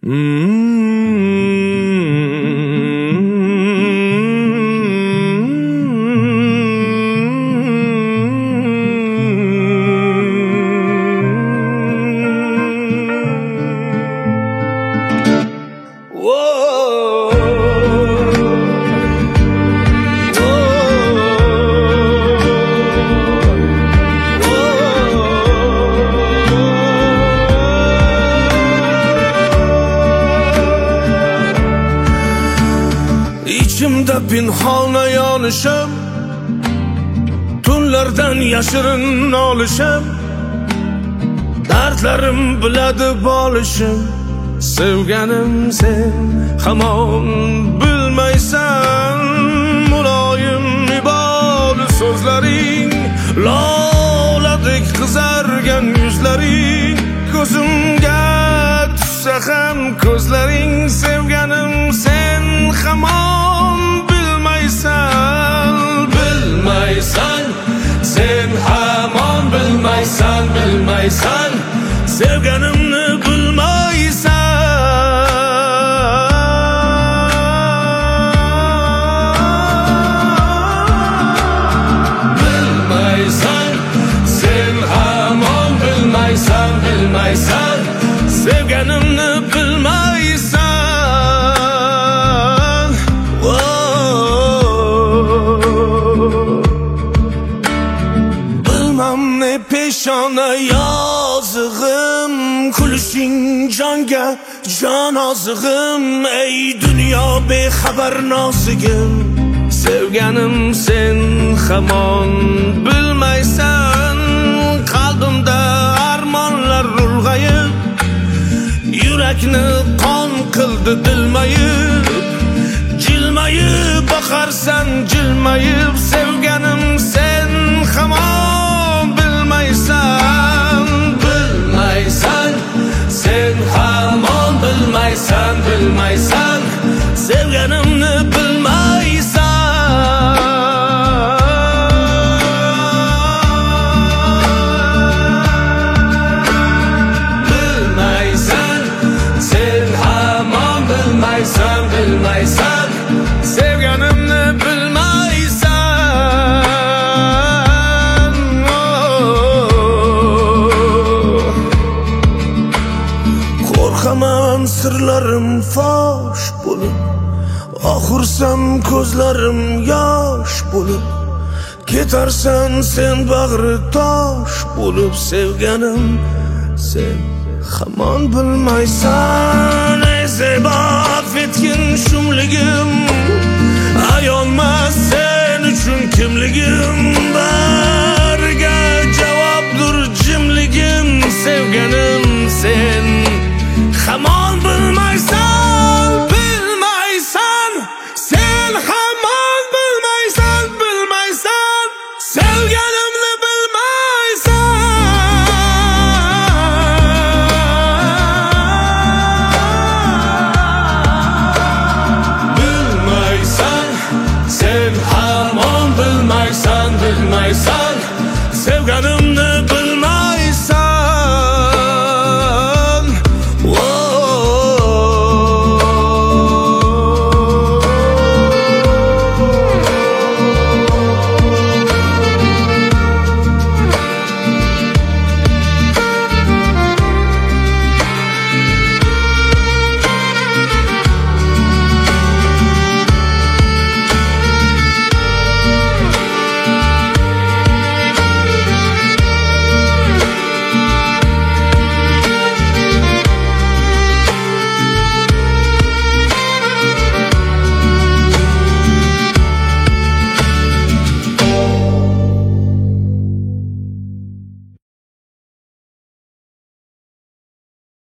İçimde pinhona yanışım, tunlardan yashirin olishim, dardlarim biladi bolishim. Sevganim sen hamon bilmaysan, muloyim iboli so'zlaring, loladek qizargan yuzlaring, ko'zimga tushsa ham ko'zlaring. Sevganim sen hamon bilmaysan, bilmaysan, sen hamon bilmaysan, bilmaysan, sevganimni bilmaysan. Bilmaysan, sen hamon bilmaysan, bilmaysan, sevganimni bilmaysan. Bilmem ne peshona yozig'im, kulishing jonga jon ozig'im. Ey dunyo bexabar nozigim, sevganim sen hamon bilmaysan. Qalbimda armonlar ulg'ayib, yurakni qon qildi dilmayib. Jilmayib boqarsan jilmayib, sevganim sen hamon bilmaysan, bilmaysan, sen hamon bilmaysan, bilmaysan, sevganimni bilmaysan. Bilmaysan, sen hamon bilmaysan, bilmaysan, sevganimni bilmaysan. Qo'rqaman sirlarim fosh bo'lib, oxursam ko'zlarim yosh bo'lib, ketarsan sen bag'ri tosh bo'lib. Sevganim sen hamon bilmaysan. Ey zebo affetgin shumligim, ayonmas sen uchun kimligim.